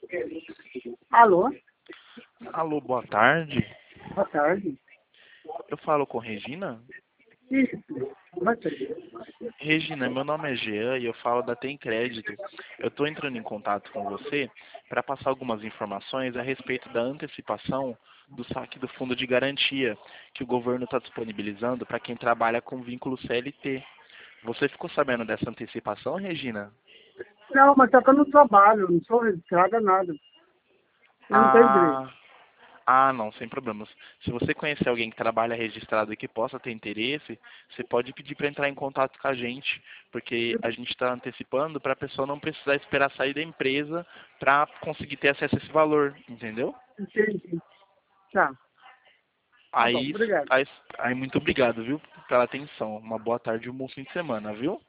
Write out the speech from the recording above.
Alô? Alô, boa tarde. Boa tarde. Eu falo com Regina? Isso. Você. Regina, meu nome é Jean e eu falo da Tem Crédito. Eu estou entrando em contato com você para passar algumas informações a respeito da antecipação do saque do fundo de garantia que o governo está disponibilizando para quem trabalha com vínculo CLT. Você ficou sabendo dessa antecipação, Regina? Não, mas só que eu não trabalho, não sou registrada, nada. Eu não tenho direito. Ah, não, sem problemas. Se você conhecer alguém que trabalha registrado e que possa ter interesse, você pode pedir para entrar em contato com a gente, porque a gente está antecipando para a pessoa não precisar esperar sair da empresa para conseguir ter acesso a esse valor, entendeu? Entendi. Tá. Tá bom, Aí, obrigado. aí, aí muito obrigado, viu, pela atenção. Uma boa tarde e um bom fim de semana, viu?